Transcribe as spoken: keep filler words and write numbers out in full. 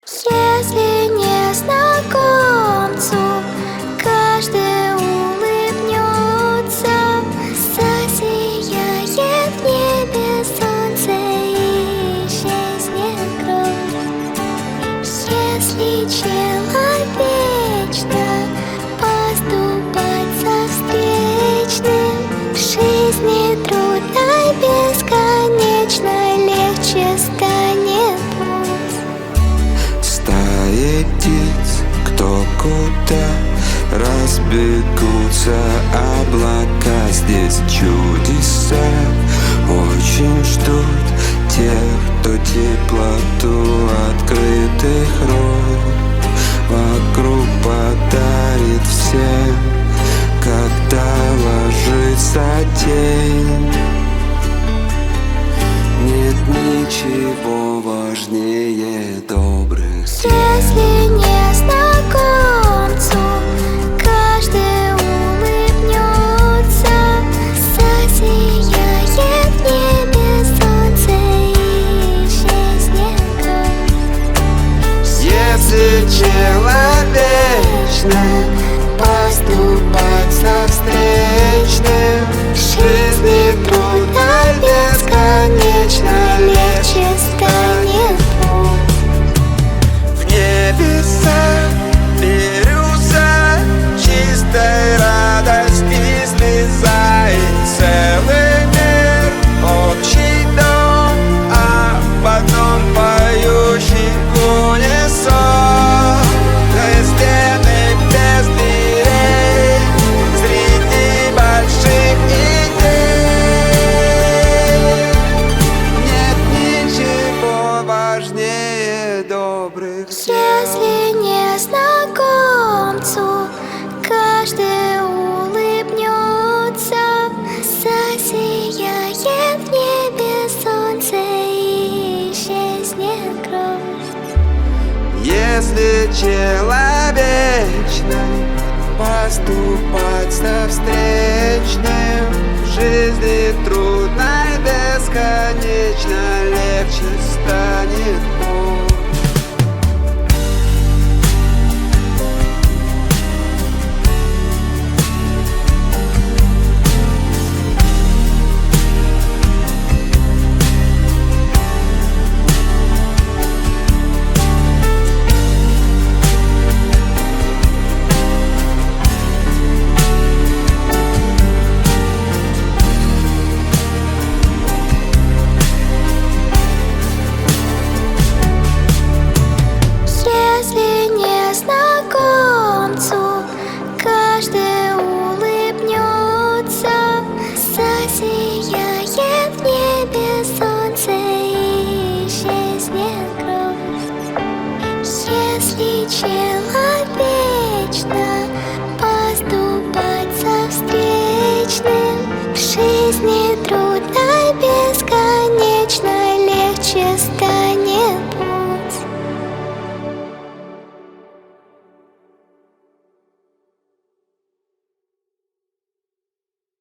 Если незнакомцу каждый улыбнется, засияет в небе солнце и исчезнет грусть. Если человечно поступать со встречным, в жизни трудной, бесконечно легче станет путь. Стаи птиц, кто куда разбегутся облака. Здесь чудеса очень ждут тех, кто теплоту открытых рук вокруг подарит всем, когда ложится тень. Нет ничего важнее добрых дел. Если незнакомцу каждый улыбнется, засияет в небе солнце и исчезнет грусть. Если человечно поступать со встречным, в жизни трудно, бесконечно легче станет путь. В небеса бирюза чистой радости слеза, и целый мир общий дом, а в одном поющий в унисон. До стены без дверей среди больших идей. Нет ничего важнее добрых дел. Если незнакомцу каждый улыбнется, засияет в небе солнце и исчезнет грусть. Если человечно поступать со встречным, в жизни трудной, бесконечно легче станет